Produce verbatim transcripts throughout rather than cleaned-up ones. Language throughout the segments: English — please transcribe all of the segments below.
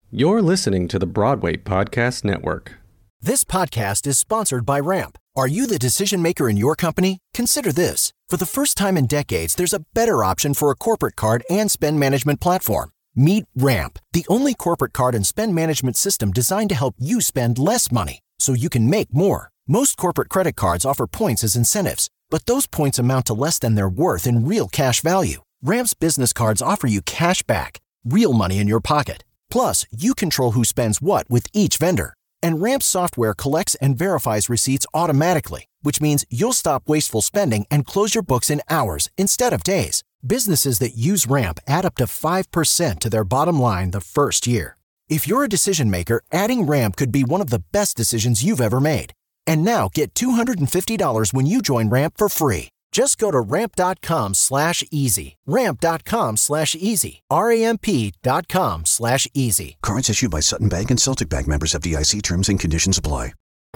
You're listening to the Broadway Podcast Network. This podcast is sponsored by Ramp. Are you the decision maker in your company? Consider this. For the first time in decades, there's a better option for a corporate card and spend management platform. Meet Ramp, the only corporate card and spend management system designed to help you spend less money so you can make more. Most corporate credit cards offer points as incentives, but those points amount to less than their worth in real cash value. Ramp's business cards offer you cash back, real money in your pocket. Plus, you control who spends what with each vendor. And Ramp's software collects and verifies receipts automatically, which means you'll stop wasteful spending and close your books in hours instead of days. Businesses that use Ramp add up to five percent to their bottom line the first year. If you're a decision maker, adding Ramp could be one of the best decisions you've ever made. And now get two hundred fifty dollars when you join Ramp for free. Just go to ramp.com slash easy. Ramp.com slash easy. R-A-M-P dot com slash easy. Cards issued by Sutton Bank and Celtic Bank, members of F D I C. Terms and conditions apply.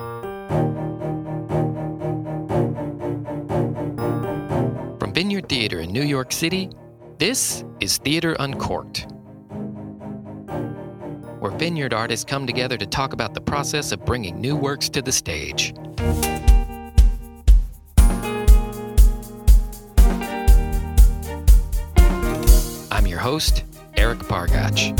From Vineyard Theater in New York City, this is Theater Uncorked, where Vineyard artists come together to talk about the process of bringing new works to the stage. I'm your host, Eric Pargach.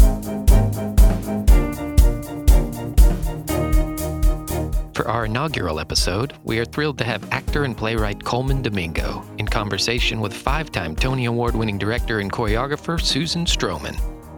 For our inaugural episode, we are thrilled to have actor and playwright Colman Domingo in conversation with five-time Tony Award-winning director and choreographer Susan Stroman.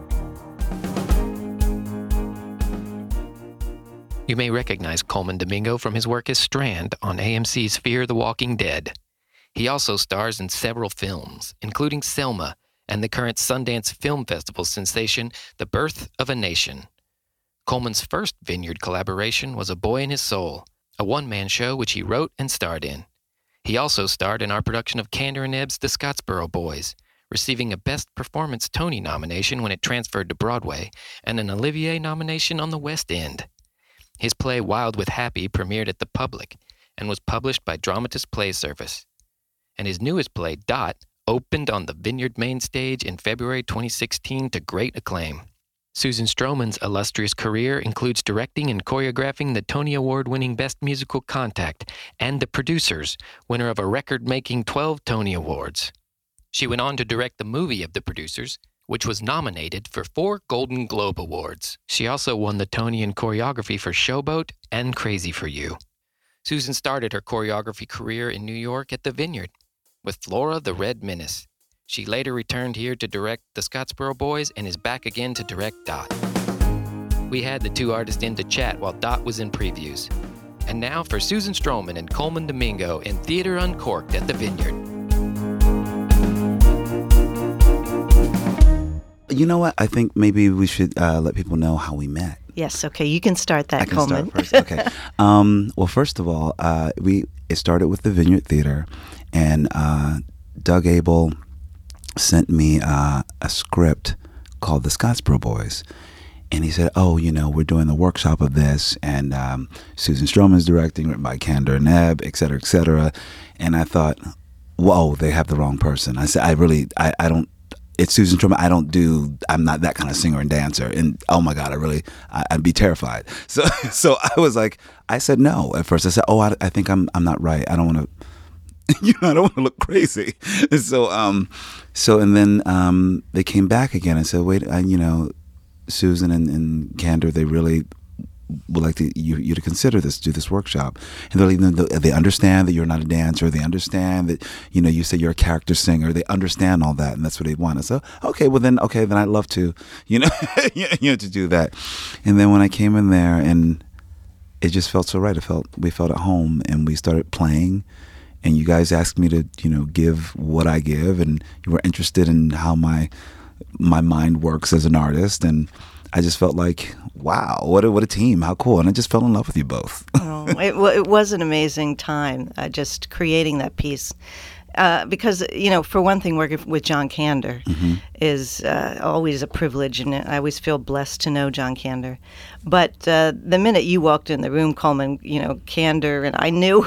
You may recognize Colman Domingo from his work as Strand on A M C's Fear the Walking Dead. He also stars in several films, including Selma and the current Sundance Film Festival sensation, The Birth of a Nation. Colman's first Vineyard collaboration was A Boy and His Soul, a one-man show which he wrote and starred in. He also starred in our production of Kander and Ebb's The Scottsboro Boys, receiving a Best Performance Tony nomination when it transferred to Broadway, and an Olivier nomination on the West End. His play Wild with Happy premiered at the Public and was published by Dramatist Play Service. And his newest play, Dot, opened on the Vineyard main stage in February twenty sixteen to great acclaim. Susan Stroman's illustrious career includes directing and choreographing the Tony Award-winning Best Musical Contact and The Producers, winner of a record-making twelve Tony Awards. She went on to direct the movie of The Producers, which was nominated for four Golden Globe Awards. She also won the Tony in choreography for Showboat and Crazy for You. Susan started her choreography career in New York at the Vineyard with Flora the Red Menace. She later returned here to direct The Scottsboro Boys and is back again to direct Dot. We had the two artists in to chat while Dot was in previews. And now for Susan Stroman and Colman Domingo in Theater Uncorked at the Vineyard. You know what? I think maybe we should uh, let people know how we met. Yes, okay. You can start that, I can Colman. start first. Okay. um, well, first of all, uh, we it started with the Vineyard Theater, and uh, Doug Abel sent me uh, a script called The Scottsboro Boys. And he said, oh, you know, we're doing the workshop of this, and um, Susan Stroman's directing, written by Kander and Ebb, et cetera, et cetera. And I thought, whoa, they have the wrong person. I said, I really, I, I don't, it's Susan Stroman. I don't do, I'm not that kind of singer and dancer. And oh my God, I really, I, I'd be terrified. So so I was like, I said no at first. I said, oh, I, I think I'm I'm not right. I don't want to, you know, I don't want to look crazy. And so, um, so, and then um, they came back again and said, wait, I, you know, Susan and, and Kander, they really would like to, you, you to consider this, do this workshop. And they're like, they understand that you're not a dancer. They understand that, you know, you say you're a character singer. They understand all that, and that's what they want. So, okay, well then, okay, then I'd love to, you know, you know, to do that. And then when I came in there, and it just felt so right. It felt, we felt at home, and we started playing. And you guys asked me to, you know, give what I give, and you were interested in how my my mind works as an artist, and I just felt like, wow, what a, what a team, how cool. And I just fell in love with you both. Oh, it, it was an amazing time, uh, just creating that piece. Uh, because, you know, for one thing, working with John Kander mm-hmm. is uh, always a privilege, and I always feel blessed to know John Kander. But uh, the minute you walked in the room, Colman, you know, Kander, and I knew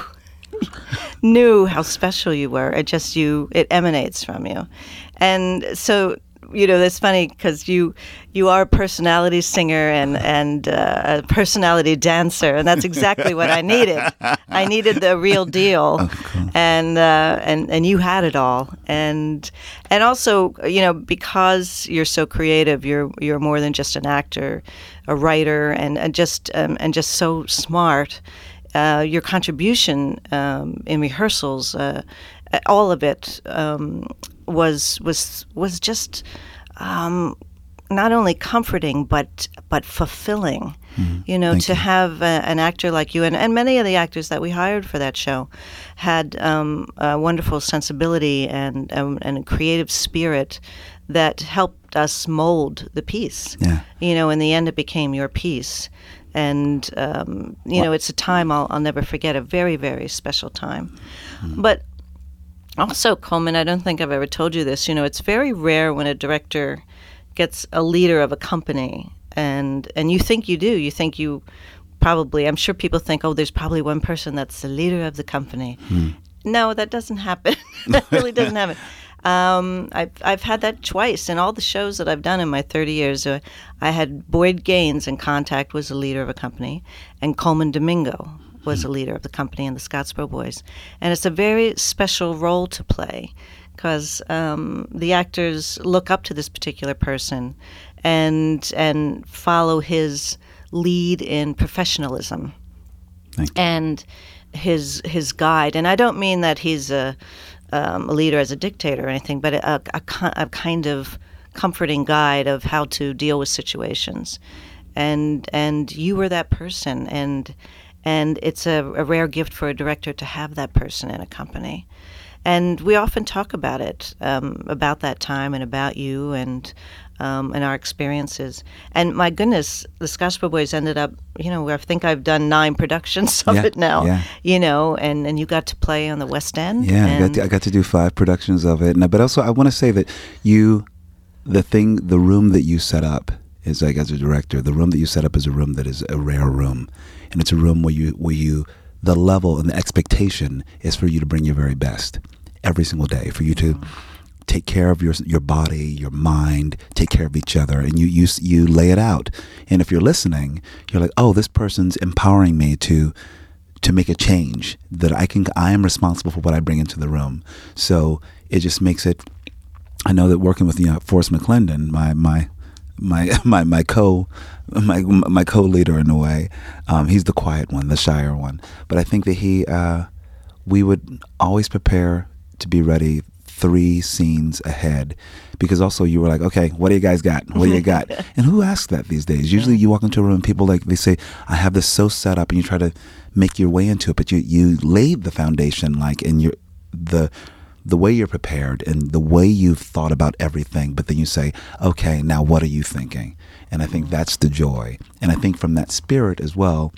knew how special you were. It just, you, it emanates from you. And so you know, that's funny because you you are a personality singer and and uh, a personality dancer, and that's exactly what I needed. I needed the real deal, Oh, cool. and uh, and and you had it all, and and also, you know, because you're so creative, you're you're more than just an actor, a writer, and and just um, and just so smart. Uh, your contribution um, in rehearsals, uh, all of it um, was was was just um, not only comforting but but fulfilling. Mm, you know, thank to you. have a, an actor like you, and, and many of the actors that we hired for that show, had um, a wonderful sensibility and um, and a creative spirit that helped us mold the piece. Yeah. You know, in the end, it became your piece. And, um, you know, it's a time I'll, I'll never forget, a very, very special time. Mm. But also, Coleman, I don't think I've ever told you this, you know, it's very rare when a director gets a leader of a company, and and you think you do. You think you probably, I'm sure people think, oh, there's probably one person that's the leader of the company. Mm. No, that doesn't happen. That really doesn't happen. Um, I've I've had that twice in all the shows that I've done in my thirty years. Uh, I had Boyd Gaines in Contact was the leader of a company, and Coleman Domingo was the leader of the company in the Scottsboro Boys. And it's a very special role to play because um, the actors look up to this particular person and and follow his lead in professionalism Thank you. and his his guide. And I don't mean that he's a Um, a leader as a dictator or anything, but a, a, a kind of comforting guide of how to deal with situations, and and you were that person, and and it's a, a rare gift for a director to have that person in a company, and we often talk about it, um, about that time and about you and um, and our experiences. And my goodness, the Scottsboro Boys ended up, you know, I think I've done nine productions of Yeah, it now, yeah. you know, and, and you got to play on the West End. Yeah, I and got, to, I got to do five productions of it. And, but also, I want to say that you, the thing, the room that you set up is like as a director, the room that you set up is a room that is a rare room, and it's a room where you, where you, the level and the expectation is for you to bring your very best every single day, for you to take care of your your body, your mind, take care of each other, and you you you lay it out. And if you're listening, you're like, oh, this person's empowering me to. to make a change, that I can, I am responsible for what I bring into the room. So it just makes it, I know that working with, you know, Forrest McClendon, my, my, my, my, my co, my, my co-leader in a way, um, he's the quiet one, the shyer one. But I think that he, uh, we would always prepare to be ready three scenes ahead, because also you were like, okay, what do you guys got? What do you got? And who asks that these days? Usually you walk into a room, people like, they say, I have this so set up, and you try to make your way into it, but you, you laid the foundation, like, in your, the, the way you're prepared and the way you've thought about everything, but then you say, okay, now what are you thinking? And I think that's the joy. And I think from that spirit as well,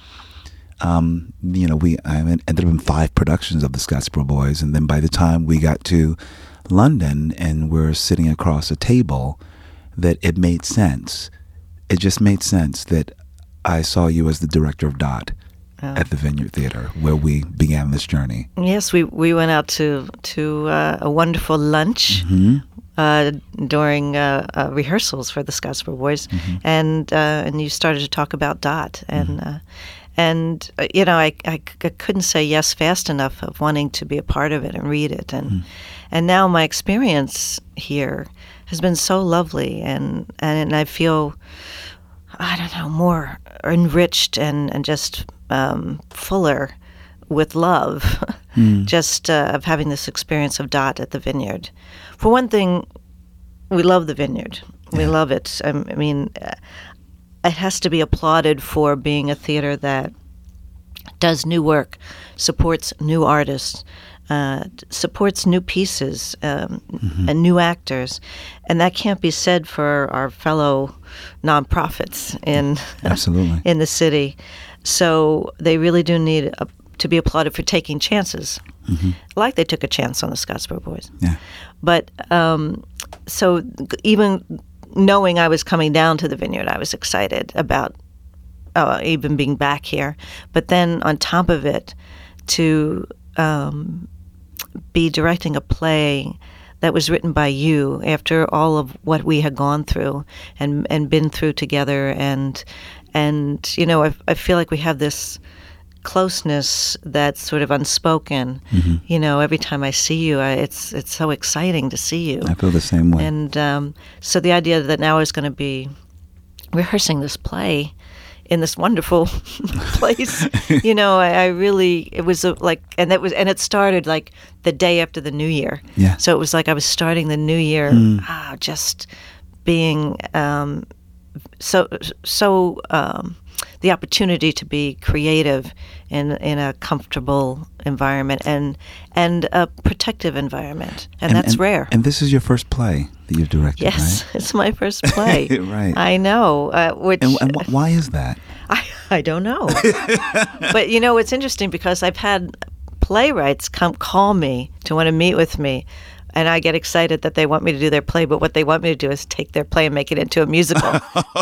Um, you know, we I ended up in five productions of the Scottsboro Boys, and then by the time we got to London and we're sitting across a table, that it made sense. It just made sense that I saw you as the director of Dot Oh. at the Vineyard Theater, where we began this journey. Yes, we we went out to to uh, a wonderful lunch Mm-hmm. uh, during uh, uh, rehearsals for the Scottsboro Boys, Mm-hmm. and uh, and you started to talk about Dot, and Mm-hmm. uh, and uh, you know I, I I couldn't say yes fast enough of wanting to be a part of it and read it, and Mm. and now my experience here has been so lovely, and and I feel, I don't know, more enriched and and just um, fuller with love, Mm. just uh, of having this experience of Dot at the Vineyard. For one thing, we love the Vineyard. We Yeah. love it. I, I mean, uh, it has to be applauded for being a theater that does new work, supports new artists, uh, supports new pieces um, Mm-hmm. and new actors, and that can't be said for our fellow nonprofits in Absolutely. in the city. So they really do need a, to be applauded for taking chances, Mm-hmm. like they took a chance on the Scottsboro Boys. Yeah. But um, so g- even knowing I was coming down to the Vineyard, I was excited about uh, even being back here. But then on top of it, to um, be directing a play that was written by you after all of what we had gone through and and been through together, and and you know I, I feel like we have this closeness that's sort of unspoken. Mm-hmm. You know, every time I see you, I, it's it's so exciting to see you. I feel the same way. And um, so the idea that now I was going to be rehearsing this play in this wonderful place, you know, I, I really, it was a, like, and that was, and it started like the day after the New Year. Yeah. So it was like I was starting the New Year, mm. ah, just being um, so so. Um, the opportunity to be creative in in a comfortable environment and and a protective environment, and, and that's and, rare. And this is your first play that you've directed, yes, right? It's my first play. Right. I know. Uh, which and, and wh- why is that? I I don't know. But you know, it's interesting because I've had playwrights come call me to want to meet with me. And I get excited that they want me to do their play, but what they want me to do is take their play and make it into a musical.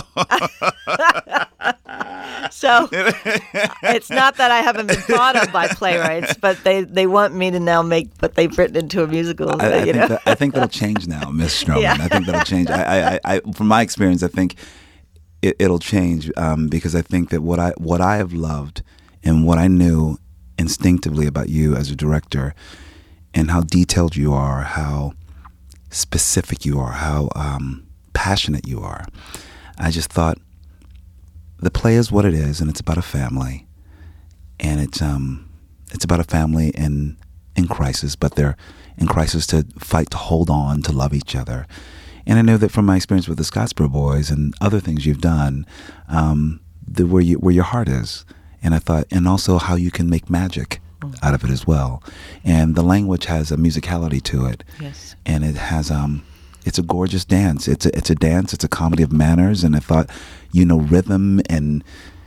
So it's not that I haven't been thought of by playwrights, but they, they want me to now make what they've written into a musical. I, I, you think, know? that, I think that'll change now, Miss Stroman. Yeah. I think that'll change. I, I, I, from my experience, I think it, it'll change um, because I think that what I what I have loved and what I knew instinctively about you as a director, and how detailed you are, how specific you are, how um, passionate you are. I just thought the play is what it is, and it's about a family, and it's um, it's about a family in in crisis, but they're in crisis to fight to hold on, to love each other. And I know that from my experience with the Scottsboro Boys and other things you've done, um, the, where you where your heart is, and I thought, and also how you can make magic out of it as well. And the language has a musicality to it. Yes. And it has um it's a gorgeous dance. It's a it's a dance, it's a comedy of manners, and I thought, you know, rhythm and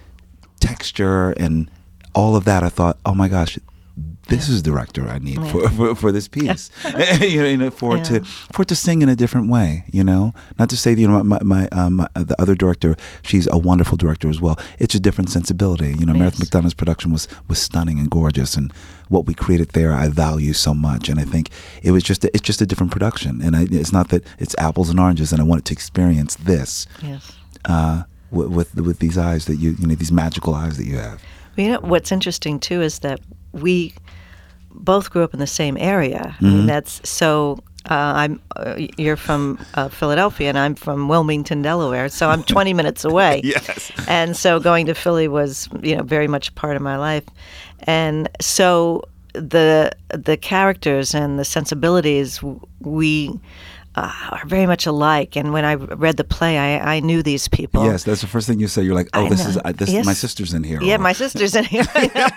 texture and all of that, I thought, oh my gosh, this is the director I need yeah. for, for for this piece. you know, for yeah. it to for it to sing in a different way. You know, not to say that, you know, my my um the other director, she's a wonderful director as well. It's a different sensibility. You know, yes. Meredith McDonough's production was was stunning and gorgeous, and what we created there, I value so much. And I think it was just a, it's just a different production. And I, it's not that it's apples and oranges. And I wanted to experience this. Yes. Uh, with, with with these eyes that you you know these magical eyes that you have. Well, you know what's interesting too is that we both grew up in the same area. Mm-hmm. I mean, that's so. Uh, I'm. Uh, you're from uh, Philadelphia, and I'm from Wilmington, Delaware. So I'm twenty minutes away. Yes. And so going to Philly was, you know, very much a part of my life, and so the the characters and the sensibilities we. Uh, are very much alike, and when I read the play, I, I knew these people. Yes, that's the first thing you say. You're like, "Oh, I this know. is uh, this. Yes. My sister's in here." Yeah, or, my sister's in here.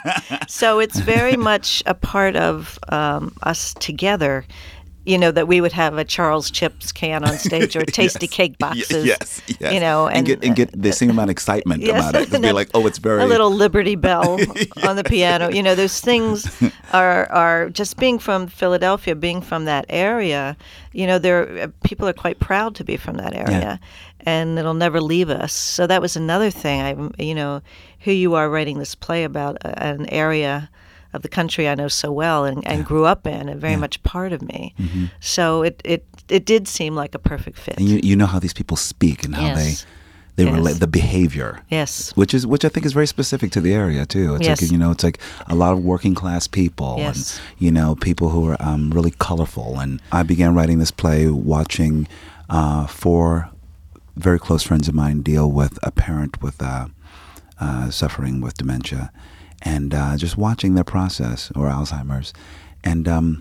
So it's very much a part of um, us together. You know, that we would have a Charles Chips can on stage or tasty yes. cake boxes. Yes, yes. You know, and, and, get and get the same amount of excitement yes, about it. Just be like, "Oh, it's very." A little Liberty Bell on the piano. You know, those things are are just being from Philadelphia, being from that area. You know, there people are quite proud to be from that area, Yeah. and it'll never leave us. So that was another thing. I, you know, here you are writing this play about a, an area of the country I know so well and, and Yeah. grew up in, and very Yeah. much part of me. Mm-hmm. So it, it it did seem like a perfect fit. And you you know how these people speak and how Yes. they they Yes. relate the behavior. Yes. Which is which I think is very specific to the area too. It's Yes. like, you know, it's like a lot of working class people Yes. and, you know, people who are um, really colorful. And I began writing this play watching uh, four very close friends of mine deal with a parent with uh, uh, suffering with dementia, and uh, just watching their process, or Alzheimer's, and um,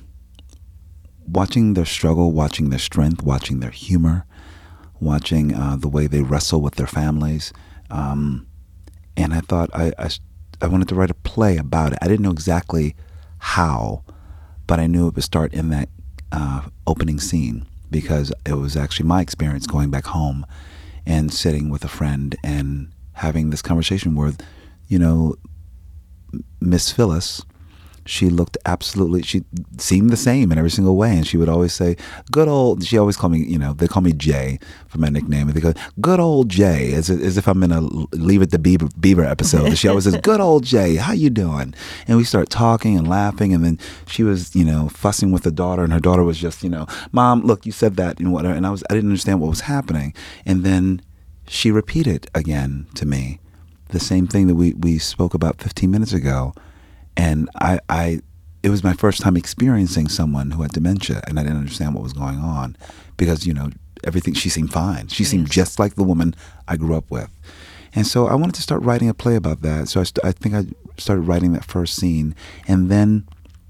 watching their struggle, watching their strength, watching their humor, watching uh, the way they wrestle with their families. Um, and I thought I, I, I wanted to write a play about it. I didn't know exactly how, but I knew it would start in that uh, opening scene, because it was actually my experience going back home and sitting with a friend and having this conversation where, you know, Miss Phyllis, she looked absolutely, she seemed the same in every single way. And she would always say, good old, she always called me, you know, they call me Jay for my nickname. And they go, good old Jay, as, as if I'm in a Leave It to Beaver, Beaver episode. She always says, good old Jay, how you doing? And we start talking and laughing. And then she was, you know, fussing with the daughter. And her daughter was just, you know, Mom, look, you said that and whatever. And I was, I didn't understand what was happening. And then she repeated again to me the same thing that we, we spoke about fifteen minutes ago. And I, I, it was my first time experiencing someone who had dementia, and I didn't understand what was going on because, you know, everything, she seemed fine. She seemed yes. just like the woman I grew up with. And so I wanted to start writing a play about that. So I, st- I think I started writing that first scene. And then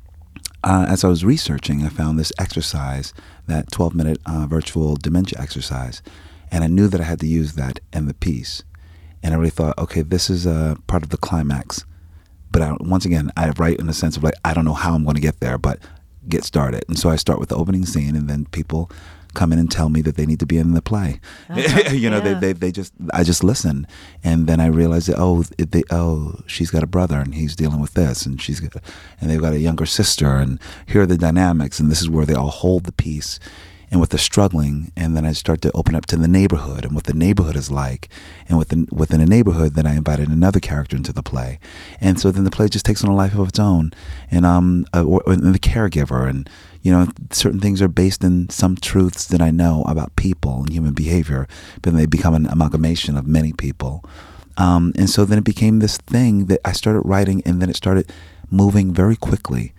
uh, as I was researching, I found this exercise, that twelve-minute uh, virtual dementia exercise. And I knew that I had to use that in the piece. And I really thought, okay, this is a part of the climax. But I, once again, I write in the sense of like, I don't know how I'm going to get there, but get started. And so I start with the opening scene, and then people come in and tell me that they need to be in the play. Uh-huh. you know, yeah. they, they they just, I just listen. And then I realize that, oh, it, they, oh, she's got a brother and he's dealing with this, and she's got, and they've got a younger sister, and here are the dynamics, and this is where they all hold the piece. And with the struggling, and then I start to open up to the neighborhood and what the neighborhood is like. And within within a neighborhood, then I invited another character into the play. And so then the play just takes on a life of its own. And um, uh, or, or the caregiver, and you know, certain things are based in some truths that I know about people and human behavior, but then they become an amalgamation of many people. Um, and so then it became this thing that I started writing, and then it started moving very quickly.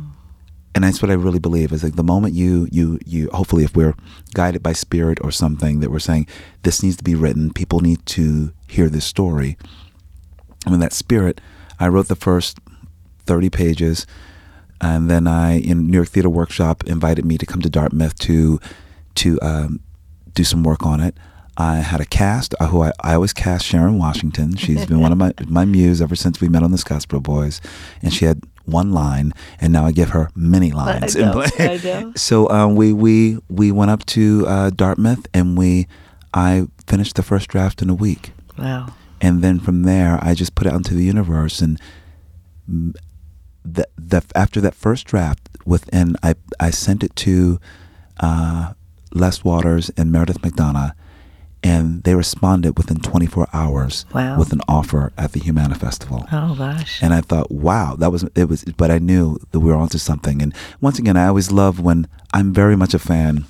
And that's what I really believe is like the moment you, you, you, hopefully if we're guided by spirit or something that we're saying, this needs to be written, people need to hear this story. And with that spirit, I wrote the first thirty pages, and then I, in New York Theater Workshop, invited me to come to Dartmouth to, to um, do some work on it. I had a cast, uh, who I, I always cast Sharon Washington. She's been one of my, my muse ever since we met on the Scottsboro Boys. And she had one line, and now I give her many lines. I know, I know. So um, we, we, we went up to uh, Dartmouth, and we I finished the first draft in a week. Wow. And then from there, I just put it out into the universe. And the, the, after that first draft, within, I, I sent it to uh, Les Waters and Meredith McDonough, and they responded within twenty-four hours wow. with an offer at the Humana Festival. Oh gosh! And I thought, wow, that was it was. But I knew that we were onto something. And once again, I always love when I'm very much a fan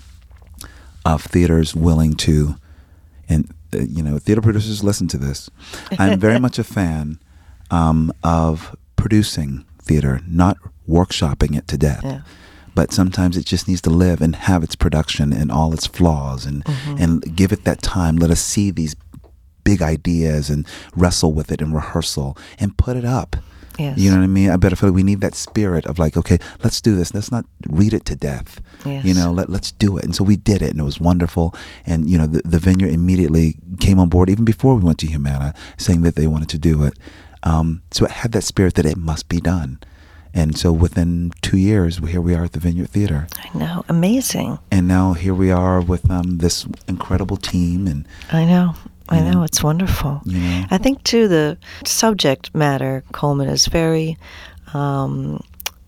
of theaters willing to, and uh, you know, theater producers listen to this. I'm very much a fan um, of producing theater, not workshopping it to death. Yeah. But sometimes it just needs to live and have its production and all its flaws, and mm-hmm. and give it that time. Let us see these big ideas and wrestle with it in rehearsal and put it up. Yes. You know what I mean? I better feel like we need that spirit of like, okay, let's do this. Let's not read it to death. Yes. You know, let, let's do it. And so we did it, and it was wonderful. And, you know, the, the Vineyard immediately came on board, even before we went to Humana, saying that they wanted to do it. Um, so it had that spirit that it must be done. And so within two years, here we are at the Vineyard Theater. I know. Amazing. And now here we are with um, this incredible team. And I know. I know. know. It's wonderful. You know? I think, too, the subject matter, Coleman, is very... Um,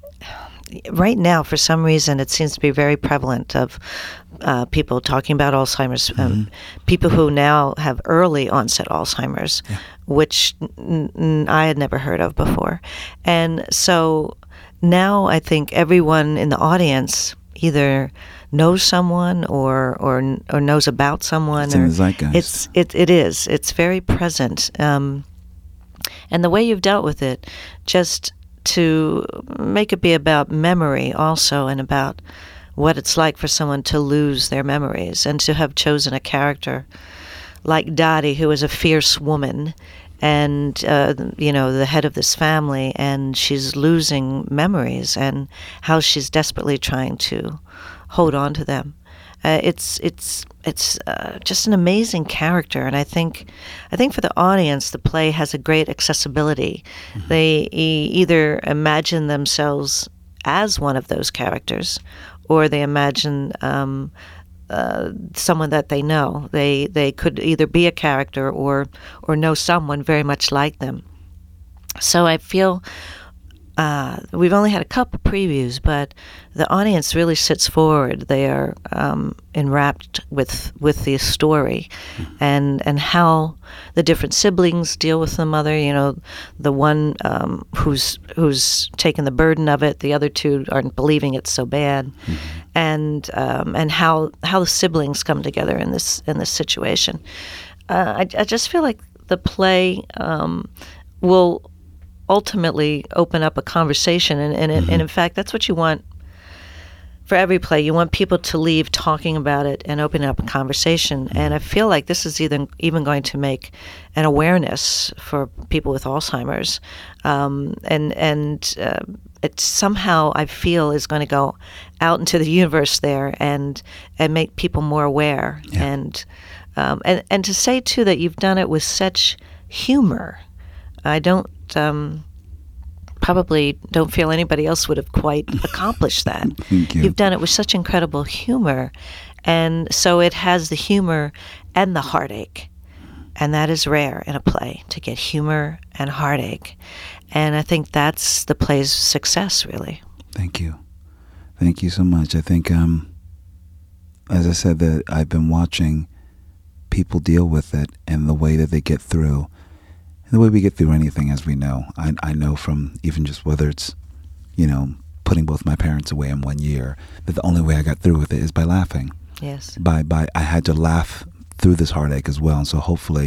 right now, for some reason, it seems to be very prevalent of uh, people talking about Alzheimer's, um, mm-hmm. people who now have early onset Alzheimer's, yeah. which n- n- I had never heard of before. And so now I think everyone in the audience either knows someone or or, or knows about someone. It's or in the zeitgeist. It's, it, it is. It's very present. Um, and the way you've dealt with it, just... to make it be about memory also, and about what it's like for someone to lose their memories, and to have chosen a character like Dottie, who is a fierce woman and, uh, you know, the head of this family, and she's losing memories, and how she's desperately trying to hold on to them. Uh, it's it's it's uh, just an amazing character, and I think I think for the audience, the play has a great accessibility. Mm-hmm. They e- either imagine themselves as one of those characters, or they imagine um, uh, someone that they know. They they could either be a character or or know someone very much like them. So I feel uh, we've only had a couple previews, but the audience really sits forward. They are um, enwrapped with with the story, mm-hmm. and and how the different siblings deal with the mother. You know, the one um, who's who's taken the burden of it. The other two aren't believing it's so bad, mm-hmm. and um, and how how the siblings come together in this in this situation. Uh, I, I just feel like the play um, will ultimately open up a conversation, and and, mm-hmm. and in fact, that's what you want for every play. You want people to leave talking about it and open up a conversation. Mm-hmm. And I feel like this is even even going to make an awareness for people with Alzheimer's, um, and and uh, it somehow I feel is going to go out into the universe there and and make people more aware. Yeah. and um, and and to say too that you've done it with such humor. I don't um, probably don't feel anybody else would have quite accomplished that. Thank you. You've done it with such incredible humor, and so it has the humor and the heartache, and that is rare in a play, to get humor and heartache, and I think that's the play's success, really. Thank you. Thank you so much. I think, um, as I said, that I've been watching people deal with it and the way that they get through. The way we get through anything, as we know, I, I know from even just whether it's, you know, putting both my parents away in one year, that the only way I got through with it is by laughing. Yes. By by, I had to laugh through this heartache as well. And so hopefully,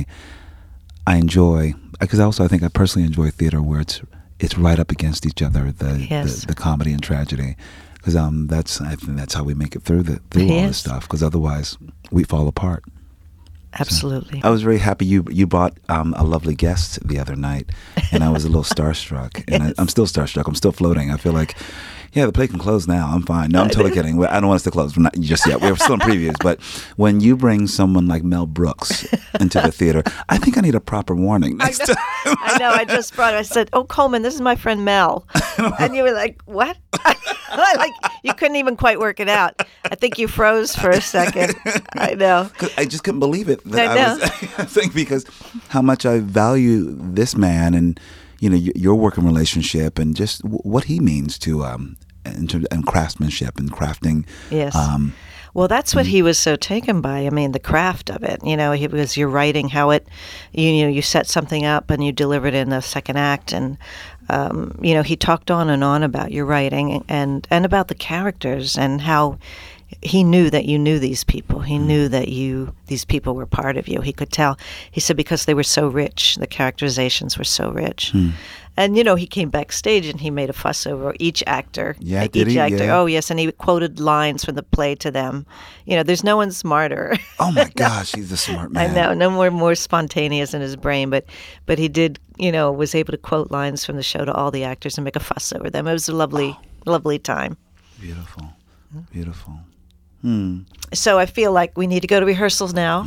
I enjoy, because also I think I personally enjoy theater where it's it's right up against each other, the yes. the, the comedy and tragedy, because um that's I think that's how we make it through the through yes. all this stuff. Because otherwise, we fall apart. Absolutely. So I was very happy you you brought um, a lovely guest the other night, and I was a little starstruck. And yes. I, I'm still starstruck. I'm still floating. I feel like, yeah, the play can close now. I'm fine. No, I'm totally kidding. I don't want us to close. We're not just yet. We're still in previews. But when you bring someone like Mel Brooks into the theater, I think I need a proper warning next I know. time. I know. I just brought it. I said, "Oh, Coleman, this is my friend Mel," and you were like, "What?" Like you couldn't even quite work it out. I think you froze for a second. I know. I just couldn't believe it. That I know. I was saying because how much I value this man and you know your working relationship and just w- what he means to um and, to, and craftsmanship and crafting. Yes. Um, Well, that's what he was so taken by. I mean, the craft of it. You know, he was your writing, how it, you, you know, you set something up and you deliver it in the second act, and um, you know, he talked on and on about your writing and and about the characters and how he knew that you knew these people. He knew that you these people were part of you. He could tell. He said because they were so rich, the characterizations were so rich. Hmm. And, you know, he came backstage and he made a fuss over each actor. Yeah, like did each he? actor. Yeah. Oh, yes, and he quoted lines from the play to them. You know, there's no one smarter. Oh, my gosh, he's a smart man. I know, no more more spontaneous in his brain, but but he did, you know, was able to quote lines from the show to all the actors and make a fuss over them. It was a lovely, oh. lovely time. Beautiful, beautiful. Hmm. So I feel like we need to go to rehearsals now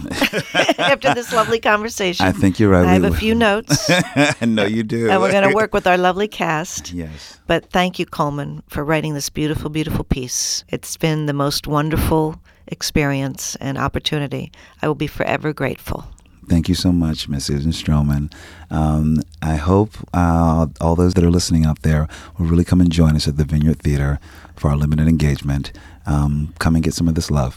after this lovely conversation. I think you're right. I have we, a few notes. I know you do. And we're going to work with our lovely cast. Yes. But thank you, Coleman, for writing this beautiful, beautiful piece. It's been the most wonderful experience and opportunity. I will be forever grateful. Thank you so much, Miss Susan Stroman. Um, I hope uh, all those that are listening out there will really come and join us at the Vineyard Theater for our limited engagement. Um, come and get some of this love.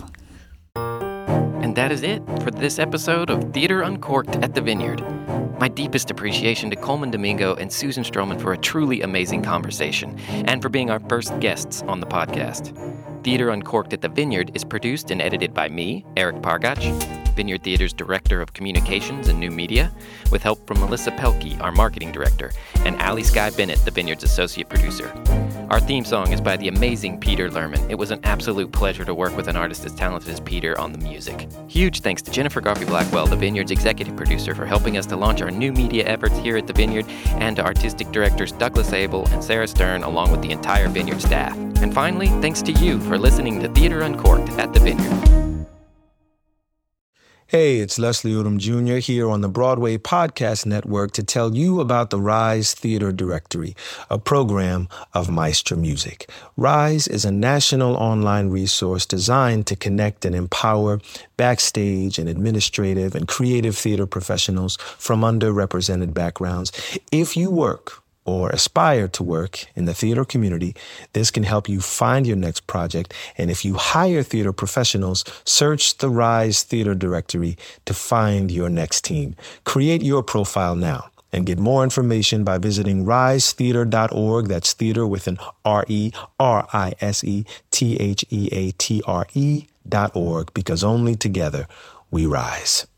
And that is it for this episode of Theater Uncorked at the Vineyard. My deepest appreciation to Coleman Domingo and Susan Stroman for a truly amazing conversation, and for being our first guests on the podcast. Theater Uncorked at the Vineyard is produced and edited by me, Eric Pargach, Vineyard Theater's Director of Communications and New Media, with help from Melissa Pelkey, our Marketing Director, and Allie Sky Bennett, the Vineyard's Associate Producer. Our theme song is by the amazing Peter Lerman. It was an absolute pleasure to work with an artist as talented as Peter on the music. Huge thanks to Jennifer Garvey-Blackwell, the Vineyard's Executive Producer, for helping us to launch our new media efforts here at the Vineyard, and to Artistic Directors Douglas Abel and Sarah Stern, along with the entire Vineyard staff. And finally, thanks to you for listening to Theater Uncorked at the Vineyard. Hey, it's Leslie Odom Junior here on the Broadway Podcast Network to tell you about the Rise Theater Directory, a program of Maestro Music. Rise is a national online resource designed to connect and empower backstage and administrative and creative theater professionals from underrepresented backgrounds. If you work or aspire to work in the theater community, this can help you find your next project. And if you hire theater professionals, search the Rise Theater Directory to find your next team. Create your profile now and get more information by visiting rise theater dot org. That's theater with an R E, R I S E, T H E A T R E dot org, because only together we rise.